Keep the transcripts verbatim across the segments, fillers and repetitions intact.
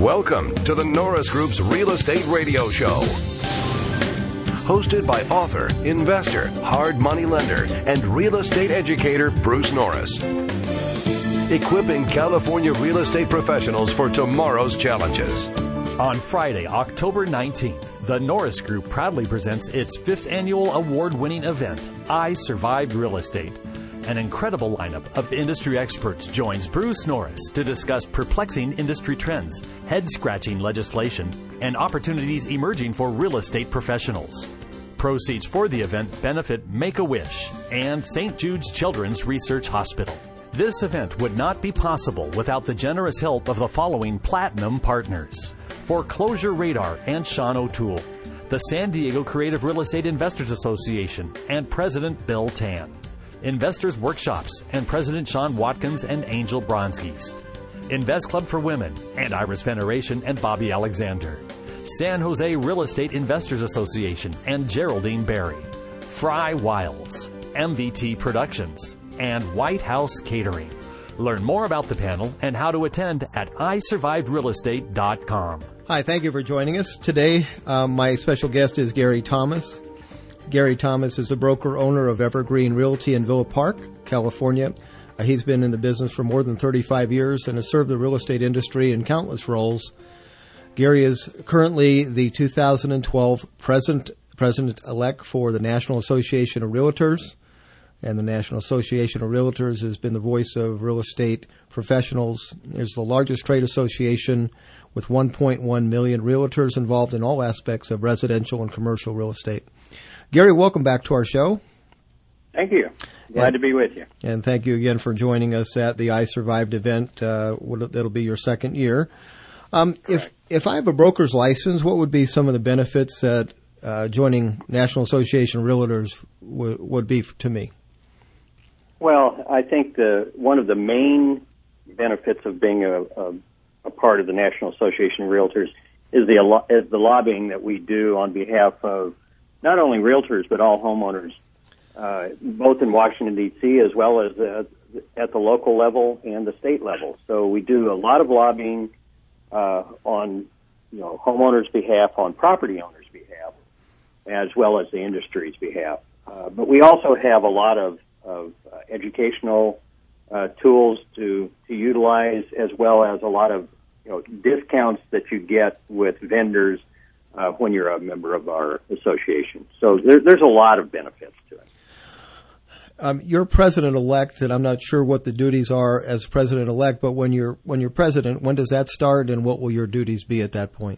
Welcome to the Norris Group's Real Estate Radio Show. Hosted by author, investor, hard money lender, and real estate educator Bruce Norris. Equipping California real estate professionals for tomorrow's challenges. On Friday, October nineteenth, the Norris Group proudly presents its fifth annual award-winning event, I Survived Real Estate. An incredible lineup of industry experts joins Bruce Norris to discuss perplexing industry trends, head-scratching legislation, and opportunities emerging for real estate professionals. Proceeds for the event benefit Make-A-Wish and Saint Jude's Children's Research Hospital. This event would not be possible without the generous help of the following platinum partners: Foreclosure Radar and Sean O'Toole, the San Diego Creative Real Estate Investors Association, and President Bill Tan. Investors Workshops and President Sean Watkins and Angel Bronskis. Invest Club for Women and Iris Veneration and Bobby Alexander. San Jose Real Estate Investors Association and Geraldine Berry. Fry Wiles, M V T Productions, and White House Catering. Learn more about the panel and how to attend at i survived real estate dot com. Hi, thank you for joining us. Today, um, my special guest is Gary Thomas. Gary Thomas is the broker owner of Evergreen Realty in Villa Park, California. Uh, he's been in the business for more than thirty-five years and has served the real estate industry in countless roles. Gary is currently the two thousand twelve president, president-elect for the National Association of Realtors. And the National Association of Realtors has been the voice of real estate professionals. It's the largest trade association with one point one million realtors involved in all aspects of residential and commercial real estate. Gary, welcome back to our show. Thank you. Glad and, to be with you. And thank you again for joining us at the I Survived event. Uh, it'll be your second year. Um, if if I have a broker's license, what would be some of the benefits that uh, joining National Association of Realtors w- would be to me? Well, I think the one of the main benefits of being a, a, a part of the National Association of Realtors is the is the lobbying that we do on behalf of not only realtors but all homeowners, uh, both in Washington, D C, as well as uh, at the local level and the state level. So we do a lot of lobbying uh, on you know homeowners' behalf, on property owners' behalf, as well as the industry's behalf. Uh, but we also have a lot of of uh, educational uh, tools to, to utilize, as well as a lot of you know discounts that you get with vendors uh, when you're a member of our association. So there, there's a lot of benefits to it. Um, you're president-elect, and I'm not sure what the duties are as president-elect, but when you're when you're president, when does that start, and what will your duties be at that point?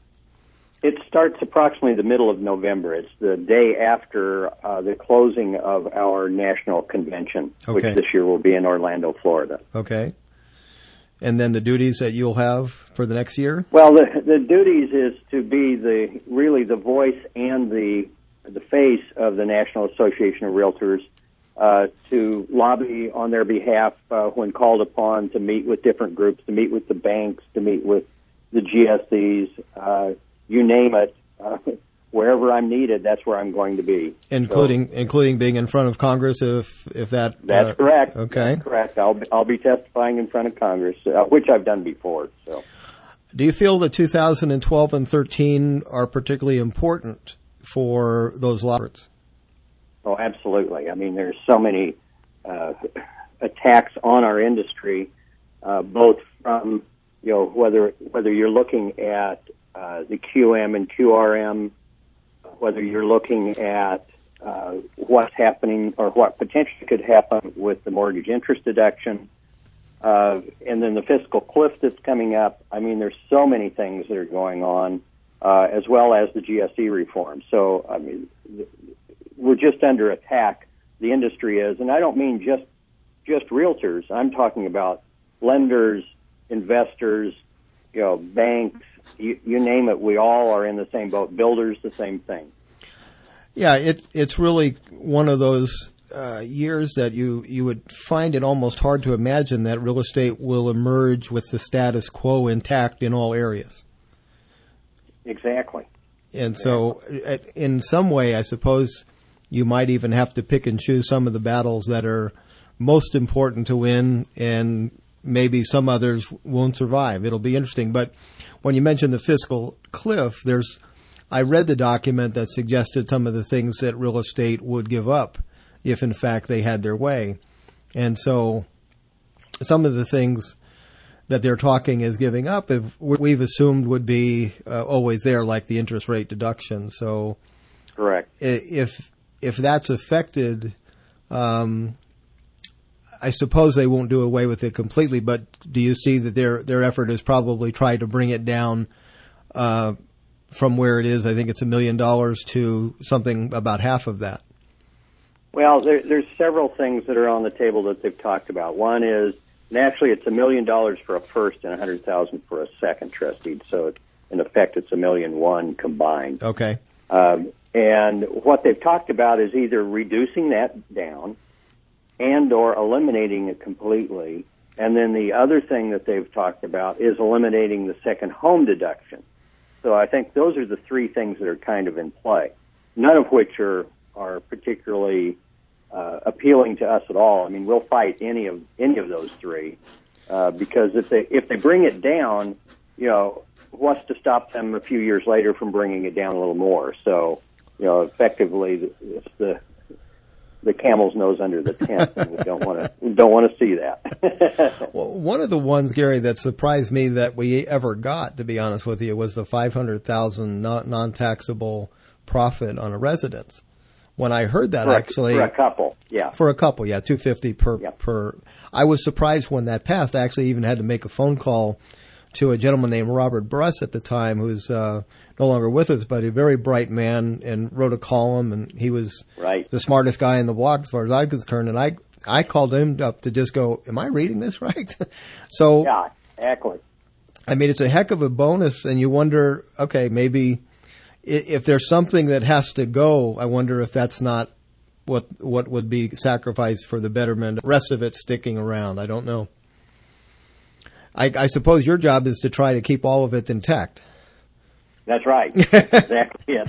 It starts approximately the middle of November. It's the day after uh, the closing of our national convention, okay. which this year will be in Orlando, Florida. Okay. And then the duties that you'll have for the next year? Well, the, the duties is to be the really the voice and the the face of the National Association of Realtors, uh, to lobby on their behalf uh, when called upon, to meet with different groups, to meet with the banks, to meet with the G S Es, uh, you name it. Uh, wherever I'm needed, that's where I'm going to be. Including so, including being in front of Congress, if if that. That's uh, correct. Okay. That's correct. I'll be, I'll be testifying in front of Congress, uh, which I've done before. So, do you feel that two thousand twelve and thirteen are particularly important for those lobbies? Oh, absolutely. I mean, there's so many uh, attacks on our industry, uh, both from you know whether whether you're looking at uh, the Q M and Q R M, whether you're looking at uh, what's happening or what potentially could happen with the mortgage interest deduction, uh, and then the fiscal cliff that's coming up. I mean, there's so many things that are going on, uh, as well as the G S E reform. So, I mean, we're just under attack. The industry is, and I don't mean just just realtors. I'm talking about lenders, investors, you know, banks. You, you name it, we all are in the same boat. Builders, the same thing. Yeah, it, it's really one of those uh, years that you, you would find it almost hard to imagine that real estate will emerge with the status quo intact in all areas. Exactly. And so, in some way, I suppose you might even have to pick and choose some of the battles that are most important to win and maybe some others won't survive. It'll be interesting. But when you mentioned the fiscal cliff, there's, I read the document that suggested some of the things that real estate would give up if in fact they had their way. And so some of the things that they're talking is giving up, if we've assumed would be uh, always there, like the interest rate deduction. So correct. If, if that's affected, um, I suppose they won't do away with it completely, but do you see that their their effort is probably try to bring it down uh, from where it is? I think it's a million dollars to something about half of that. Well, there, there's several things that are on the table that they've talked about. One is, and actually it's a million dollars for a first and a hundred thousand for a second trust deed. So it, in effect, it's a million one combined. Okay. Um, and what they've talked about is either reducing that down and or eliminating it completely. And then the other thing that they've talked about is eliminating the second home deduction. So I think those are the three things that are kind of in play, none of which are, are particularly uh, appealing to us at all. I mean, we'll fight any of any of those three uh, because if they if they bring it down, you know, what's to stop them a few years later from bringing it down a little more? So, you know, effectively, it's the the camel's nose under the tent, and we don't want to don't want to see that. Well, one of the ones, Gary, that surprised me that we ever got, to be honest with you, was the five hundred thousand non taxable profit on a residence. When I heard that, for a, actually, for a couple, yeah, for a couple, yeah, two fifty per yep. per. I was surprised when that passed. I actually even had to make a phone call to a gentleman named Robert Bruss at the time, who's uh, no longer with us, but a very bright man, and wrote a column, and he was right. the smartest guy in the block as far as I'm concerned. And I I called him up to just go, am I reading this right? So yeah, exactly. I mean, it's a heck of a bonus, and you wonder, okay, maybe if there's something that has to go, I wonder if that's not what what would be sacrificed for the betterment. The rest of it sticking around, I don't know. I, I suppose your job is to try to keep all of it intact. That's right. That's exactly it.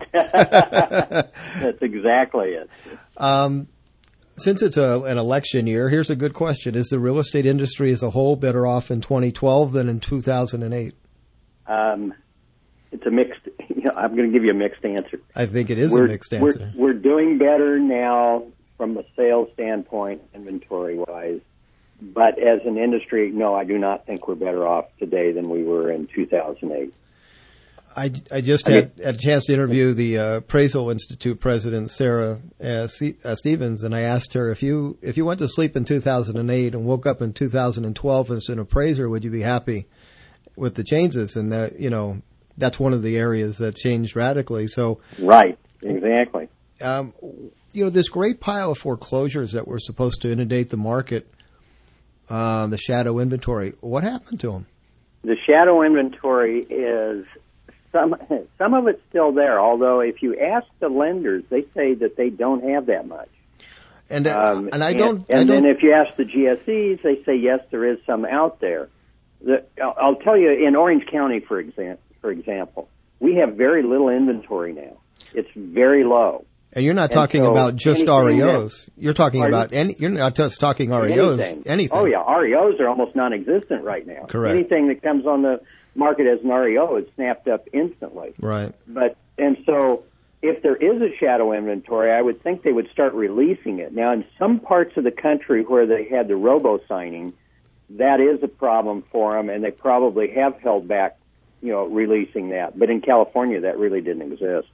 That's exactly it. Um, since it's a, an election year, here's a good question. Is the real estate industry as a whole better off in twenty twelve than in two thousand eight? Um, it's a mixed, you know, I'm going to give you a mixed answer. I think it is we're, a mixed answer. We're, we're doing better now from a sales standpoint, inventory-wise. But as an industry, no, I do not think we're better off today than we were in two thousand eight. I, I just had, had a chance to interview the uh, Appraisal Institute president, Sarah uh, C, uh, Stevens, and I asked her, if you if you went to sleep in two thousand eight and woke up in two thousand twelve as an appraiser, would you be happy with the changes? And, that, you know, that's one of the areas that changed radically. So right, exactly. Um, you know, this great pile of foreclosures that were supposed to inundate the market, uh, the shadow inventory, what happened to them? The shadow inventory is... Some some of it's still there, although if you ask the lenders, they say that they don't have that much. And uh, um, and I and, don't. And I don't, then if you ask the G S Es, they say yes, there is some out there. The, I'll, I'll tell you, in Orange County, for example, for example, we have very little inventory now. It's very low. And you're not and talking so about just R E Os. That, you're talking pardon? about any. You're not just talking R E Os. Anything. anything. Oh yeah, R E Os are almost non-existent right now. Correct. Anything that comes on the market as an R E O is snapped up instantly. Right. But and so if there is a shadow inventory, I would think they would start releasing it. Now, in some parts of the country where they had the robo-signing, that is a problem for them, and they probably have held back, you know, releasing that. But in California, that really didn't exist.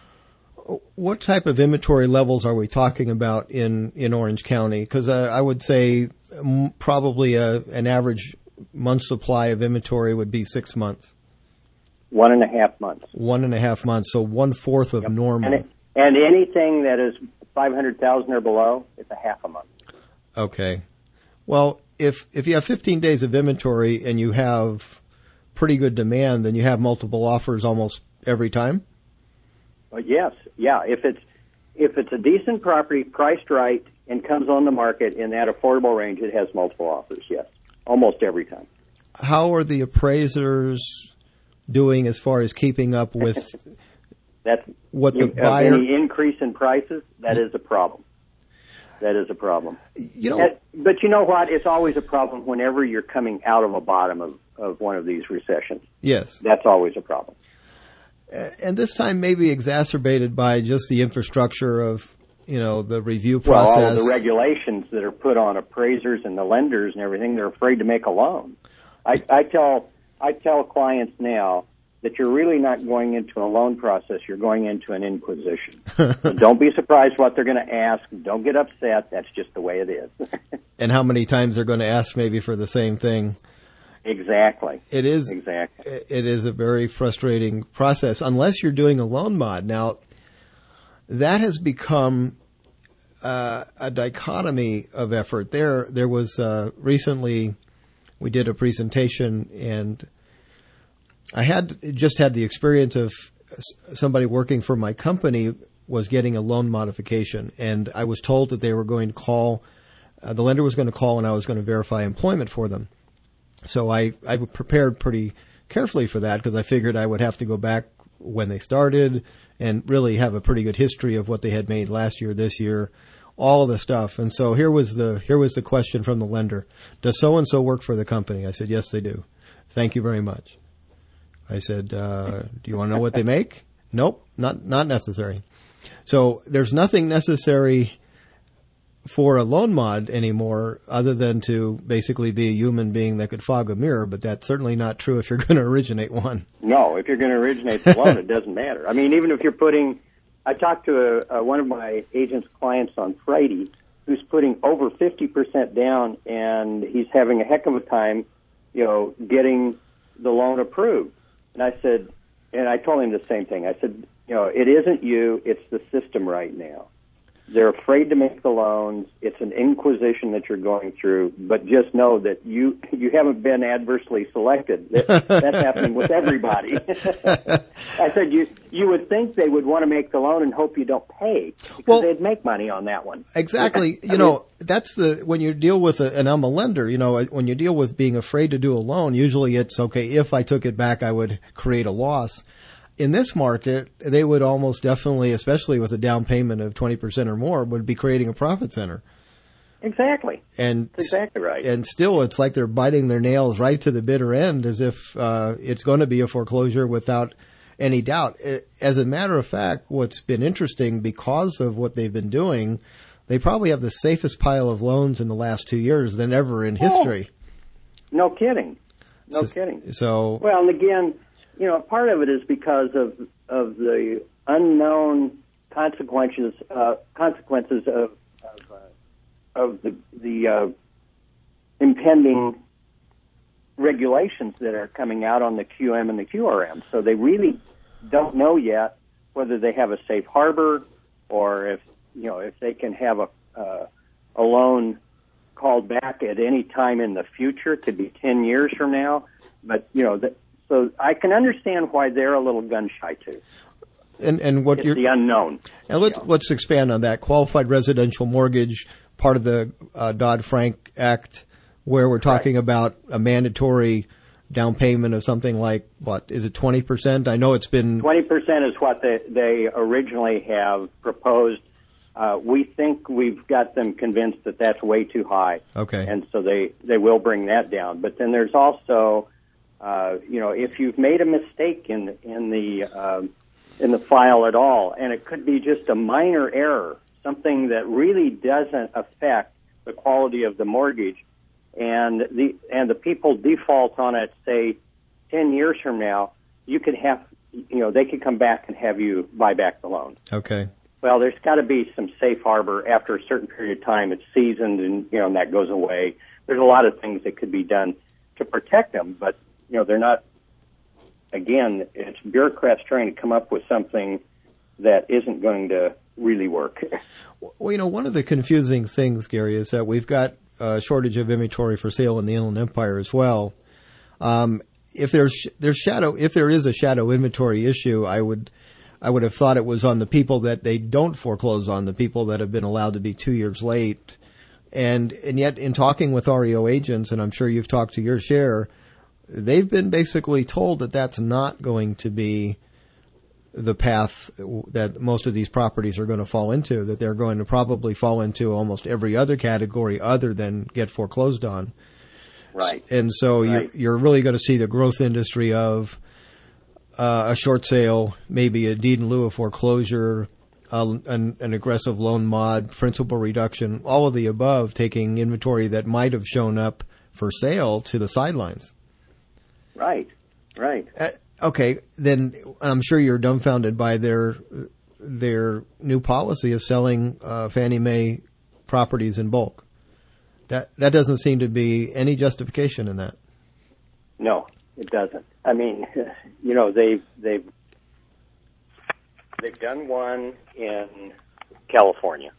What type of inventory levels are we talking about in, in Orange County? Because uh, I would say m- probably a, an average month supply of inventory would be six months. One and a half months. One and a half months, so one fourth of yep. normal. And, it, and anything that is five hundred thousand or below, it's a half a month. Okay. Well, if if you have fifteen days of inventory and you have pretty good demand, then you have multiple offers almost every time? Well, yes, yeah. If it's if it's a decent property, priced right, and comes on the market in that affordable range, it has multiple offers. Yes, almost every time. How are the appraisers doing as far as keeping up with That's what the you, buyer? Any increase in prices, that is a problem. That is a problem. You know, and, but you know what? It's always a problem whenever you're coming out of a bottom of, of one of these recessions. Yes. That's always a problem. And this time maybe exacerbated by just the infrastructure of, you know, the review process. Well, all of the regulations that are put on appraisers and the lenders and everything, they're afraid to make a loan. I, I tell I tell clients now that you're really not going into a loan process, you're going into an inquisition. So don't be surprised what they're going to ask. Don't get upset. That's just the way it is. And how many times they're going to ask maybe for the same thing. Exactly. It is exactly. It is a very frustrating process unless you're doing a loan mod. Now, that has become uh, a dichotomy of effort. There, there was uh, recently we did a presentation, and I had just had the experience of somebody working for my company was getting a loan modification, and I was told that they were going to call. Uh, the lender was going to call, and I was going to verify employment for them. So I, I prepared pretty carefully for that because I figured I would have to go back when they started and really have a pretty good history of what they had made last year, this year, all of the stuff. And so here was the here was the question from the lender. Does so-and-so work for the company? I said, yes, they do. Thank you very much. I said, uh, do you want to know what they make? Nope, not not necessary. So there's nothing necessary for a loan mod anymore other than to basically be a human being that could fog a mirror, but that's certainly not true if you're going to originate one. No, if you're going to originate the loan, it doesn't matter. I mean, even if you're putting, I talked to a, a, one of my agent's clients on Friday who's putting over fifty percent down, and he's having a heck of a time, you know, getting the loan approved. And I said, and I told him the same thing. I said, you know, it isn't you, it's the system right now. They're afraid to make the loans. It's an inquisition that you're going through, but just know that you you haven't been adversely selected. That, that's happening with everybody. I said you you would think they would want to make the loan and hope you don't pay because well, they'd make money on that one. Exactly. You know, that's the when you deal with a, and I'm a lender. You know, when you deal with being afraid to do a loan, usually it's okay. If I took it back, I would create a loss. In this market, they would almost definitely, especially with a down payment of twenty percent or more, would be creating a profit center. Exactly. And That's exactly right. And still, it's like they're biting their nails right to the bitter end as if uh, it's going to be a foreclosure without any doubt. As a matter of fact, what's been interesting because of what they've been doing, they probably have the safest pile of loans in the last two years than ever in history. Oh, no kidding. No so, kidding. So, well, and again, you know, part of it is because of of the unknown consequences uh, consequences of of, uh, of the the uh, impending regulations that are coming out on the Q M and the Q R M. So they really don't know yet whether they have a safe harbor or if you know if they can have a uh, a loan called back at any time in the future. It could be ten years from now, but you know that. So I can understand why they're a little gun shy too. And and what it's you're the unknown. And let's let's expand on that. Qualified residential mortgage, part of the uh, Dodd-Frank Act, where we're talking right. about a mandatory down payment of something like what is it twenty percent? I know it's been twenty percent is what they they originally have proposed. Uh, we think we've got them convinced that that's way too high. Okay. And so they they will bring that down. But then there's also Uh, you know, if you've made a mistake in in the um, in the file at all, and it could be just a minor error, something that really doesn't affect the quality of the mortgage, and the and the people default on it, say, ten years from now, you could have, you know, they could come back and have you buy back the loan. Okay. Well, there's got to be some safe harbor after a certain period of time. It's seasoned, and you know, and that goes away. There's a lot of things that could be done to protect them, but you know, they're not, again, it's bureaucrats trying to come up with something that isn't going to really work. Well, you know, one of the confusing things, Gary, is that we've got a shortage of inventory for sale in the Inland Empire as well. Um, if there's there's shadow, if there is a shadow inventory issue, I would I would have thought it was on the people that they don't foreclose on, the people that have been allowed to be two years late. And and yet, in talking with R E O agents, and I'm sure you've talked to your share, they've been basically told that that's not going to be the path that most of these properties are going to fall into, that they're going to probably fall into almost every other category other than get foreclosed on. Right. And so right. you're, you're really going to see the growth industry of uh, a short sale, maybe a deed in lieu of foreclosure, uh, an, an aggressive loan mod, principal reduction, all of the above, taking inventory that might have shown up for sale to the sidelines. Right, right. Uh, okay, then I'm sure you're dumbfounded by their their new policy of selling uh, Fannie Mae properties in bulk. That that doesn't seem to be any justification in that. No, it doesn't. I mean, you know, they've they've they've done one in California.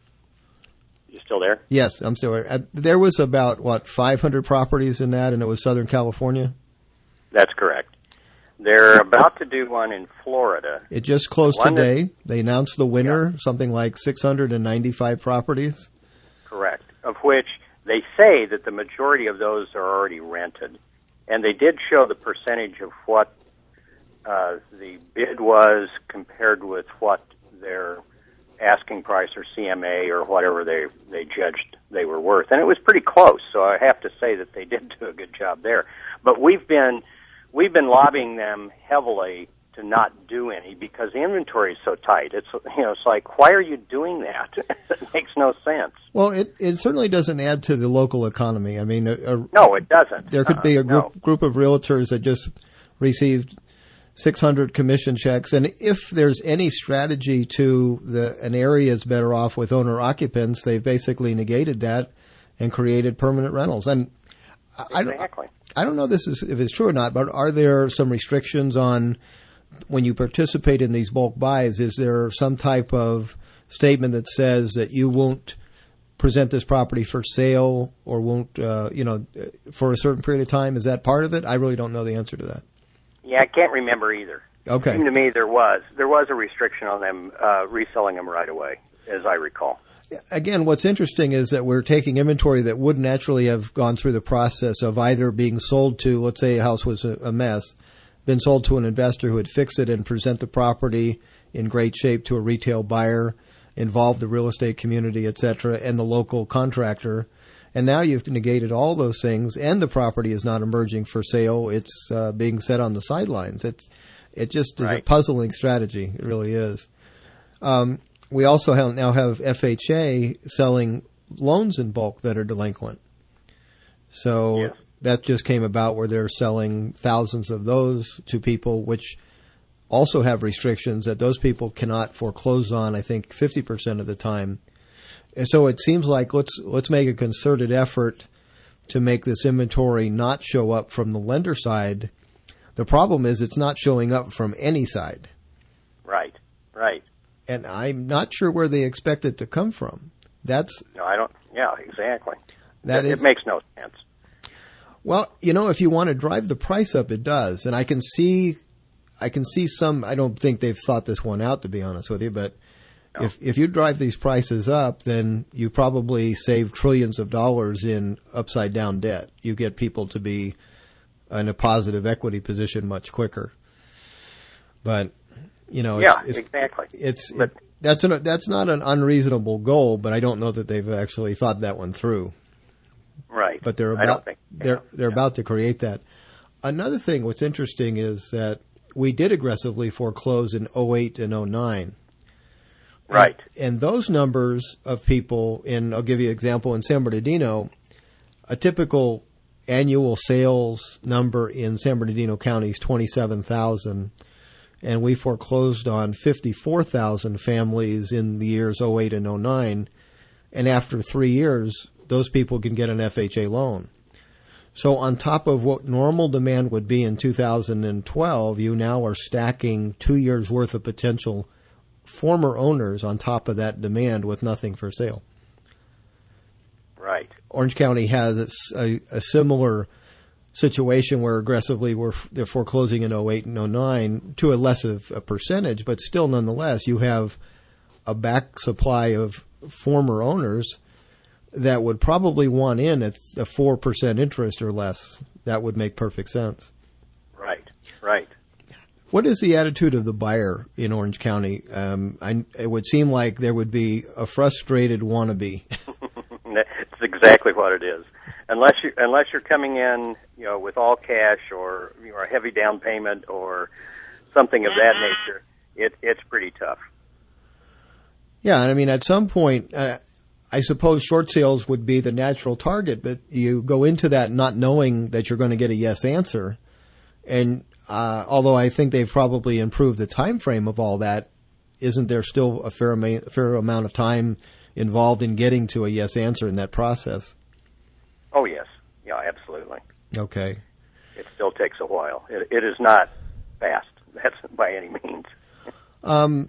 You still there? Yes, I'm still there. There was about what five hundred properties in that, and it was Southern California. That's correct. They're about to do one in Florida. It just closed One today. that, they announced the winner, yeah. something like six hundred ninety-five properties. Correct. Of which they say that the majority of those are already rented. And they did show the percentage of what uh, the bid was compared with what their asking price or C M A or whatever they they judged they were worth. And it was pretty close, so I have to say that they did do a good job there. But we've been we've been lobbying them heavily to not do any because the inventory is so tight. It's you know, it's like, why are you doing that? It makes no sense. Well, it, it certainly doesn't add to the local economy. I mean, a, a, no, it doesn't. There could uh, be a group no. group of realtors that just received six hundred commission checks, and if there's any strategy to the an area is better off with owner occupants, they've basically negated that and created permanent rentals. And I, exactly. I, I don't know this is, if it's true or not, but are there some restrictions on when you participate in these bulk buys? Is there some type of statement that says that you won't present this property for sale or won't, uh, you know, for a certain period of time? Is that part of it? I really don't know the answer to that. Yeah, I can't remember either. Okay. It seemed to me there was. There was a restriction on them uh, reselling them right away, as I recall. Again, what's interesting is that we're taking inventory that would naturally have gone through the process of either being sold to, let's say a house was a mess, been sold to an investor who would fix it and present the property in great shape to a retail buyer, involve the real estate community, et cetera, and the local contractor. And now you've negated all those things, and the property is not emerging for sale. It's uh, being set on the sidelines. It's it just is right. a puzzling strategy. It really is. Um, we also have, now have F H A selling loans in bulk that are delinquent. So yes. that just came about where they're selling thousands of those to people, which also have restrictions that those people cannot foreclose on, I think, fifty percent of the time. And so it seems like let's let's make a concerted effort to make this inventory not show up from the lender side. The problem is it's not showing up from any side. Right, right. And I'm not sure where they expect it to come from. That's no, I don't. Yeah, exactly. That it, is, it makes no sense. Well, you know, if you want to drive the price up, it does, and I can see, I can see some. I don't think they've thought this one out, to be honest with you, but. No. If if you drive these prices up, then you probably save trillions of dollars in upside down debt. You get people to be in a positive equity position much quicker. But you know, it's, yeah, it's, exactly. It's but, it, that's an that's not an unreasonable goal, but I don't know that they've actually thought that one through. Right. But they're about I don't think, they're yeah, they're yeah. about to create that. Another thing, what's interesting is that we did aggressively foreclose in oh eight and oh nine. Right. And, and those numbers of people in, I'll give you an example, in San Bernardino, a typical annual sales number in San Bernardino County is twenty-seven thousand, and we foreclosed on fifty-four thousand families in the years oh eight and oh nine, and after three years, those people can get an F H A loan. So on top of what normal demand would be in two thousand twelve, you now are stacking two years' worth of potential former owners on top of that demand with nothing for sale. Right. Orange County has a, a similar situation where aggressively we're they're foreclosing in oh eight and oh nine to a less of a percentage, but still nonetheless you have a back supply of former owners that would probably want in at a four percent interest or less. That would make perfect sense. Right, right. What is the attitude of the buyer in Orange County? Um, I, it would seem like there would be a frustrated wannabe. That's exactly what it is. Unless you unless you're coming in, you know, with all cash or you know, a heavy down payment or something of that nature, it it's pretty tough. Yeah, I mean, at some point, uh, I suppose short sales would be the natural target, but you go into that not knowing that you're going to get a yes answer. And uh, although I think they've probably improved the time frame of all that, isn't there still a fair, ama- fair amount of time involved in getting to a yes answer in that process? Oh, yes. Yeah, absolutely. Okay. It still takes a while. It, it is not fast. That's by any means. Um,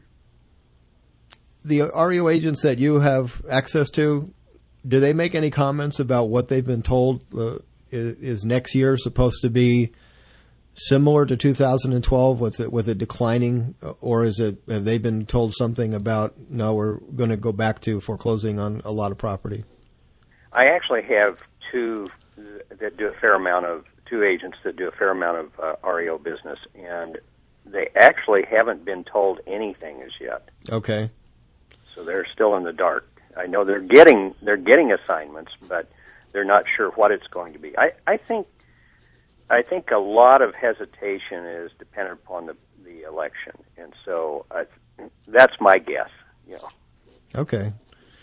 the R E O agents that you have access to, do they make any comments about what they've been told uh, is, is next year supposed to be similar to two thousand twelve with it, with it declining, or is it, have they been told something about, no, we're going to go back to foreclosing on a lot of property? I actually have two that do a fair amount of, two agents that do a fair amount of uh, R E O business, and they actually haven't been told anything as yet. Okay. So they're still in the dark. I know they're getting they're getting assignments, but they're not sure what it's going to be. I, I think I think a lot of hesitation is dependent upon the the election, and so I, that's my guess. You know. Okay.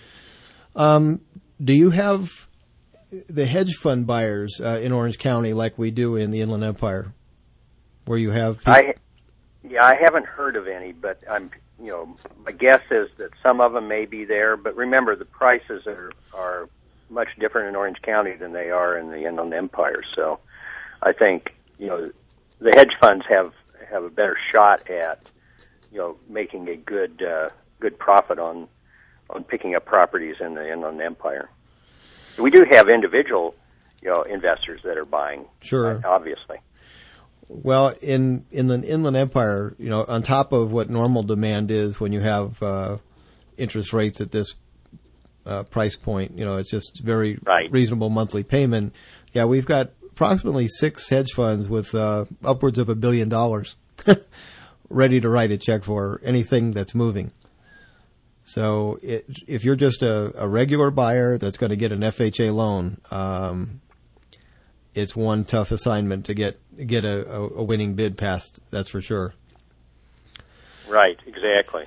Um, do you have the hedge fund buyers uh, in Orange County like we do in the Inland Empire, where you have people? I, yeah, I haven't heard of any, but I'm, you know, my guess is that some of them may be there. But remember, the prices are are much different in Orange County than they are in the Inland Empire. So, I think you know the hedge funds have have a better shot at you know making a good uh, good profit on on picking up properties in the Inland Empire. We do have individual, you know, investors that are buying. Sure. Obviously. Well, in in the Inland Empire, you know, on top of what normal demand is when you have uh, interest rates at this uh, price point, you know, it's just very right. reasonable monthly payment. Yeah, we've got approximately six hedge funds with uh, upwards of a billion dollars ready to write a check for anything that's moving. So it, if you're just a, a regular buyer that's going to get an F H A loan, um, it's one tough assignment to get get a, a winning bid passed. That's for sure. Right. Exactly.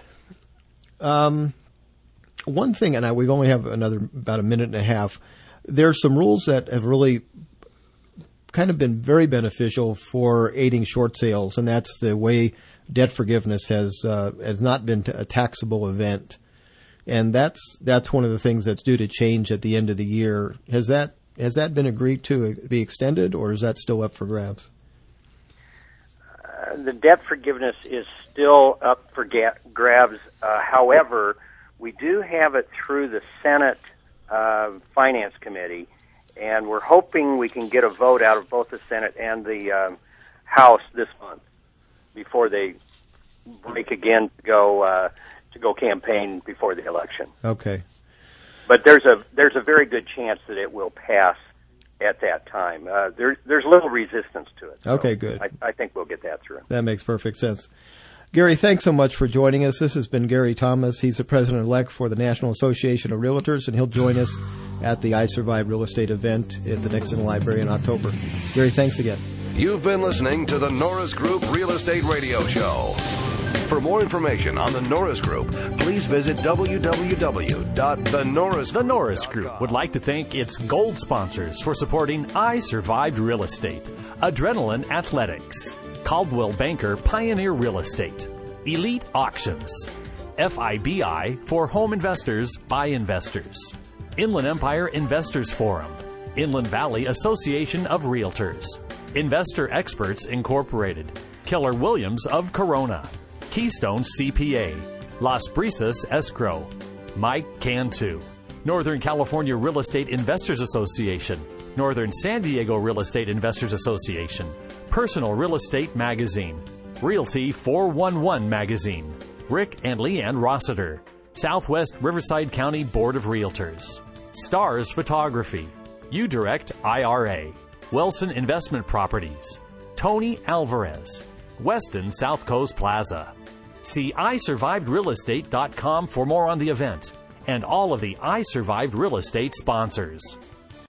Um, one thing, and I, we only have another about a minute and a half. There's some rules that have really kind of been very beneficial for aiding short sales, and that's the way debt forgiveness has uh, has not been a taxable event. And that's that's one of the things that's due to change at the end of the year. Has that has that been agreed to be extended, or is that still up for grabs? Uh, the debt forgiveness is still up for ga- grabs. Uh, however, we do have it through the Senate uh, Finance Committee, and we're hoping we can get a vote out of both the Senate and the um, House this month before they break again to go. Uh, to go campaign before the election. Okay. But there's a there's a very good chance that it will pass at that time. Uh, there, there's little resistance to it. So okay, good. I, I think we'll get that through. That makes perfect sense. Gary, thanks so much for joining us. This has been Gary Thomas. He's the president-elect for the National Association of Realtors, and he'll join us at the I Survive Real Estate event at the Nixon Library in October. Gary, thanks again. You've been listening to the Norris Group Real Estate Radio Show. For more information on the Norris Group, please visit w w w dot the norris group dot com. The Norris Group would like to thank its gold sponsors for supporting I Survived Real Estate, Adrenaline Athletics, Caldwell Banker Pioneer Real Estate, Elite Auctions, F I B I for home investors by investors, Inland Empire Investors Forum, Inland Valley Association of Realtors, Investor Experts Incorporated, Keller Williams of Corona, Keystone C P A, Las Brisas Escrow, Mike Cantu, Northern California Real Estate Investors Association, Northern San Diego Real Estate Investors Association, Personal Real Estate Magazine, Realty four one one Magazine, Rick and Leanne Rossiter, Southwest Riverside County Board of Realtors, Stars Photography, UDirect I R A, Wilson Investment Properties, Tony Alvarez, Westin South Coast Plaza. See i survived real estate dot com for more on the event and all of the I Survived Real Estate sponsors.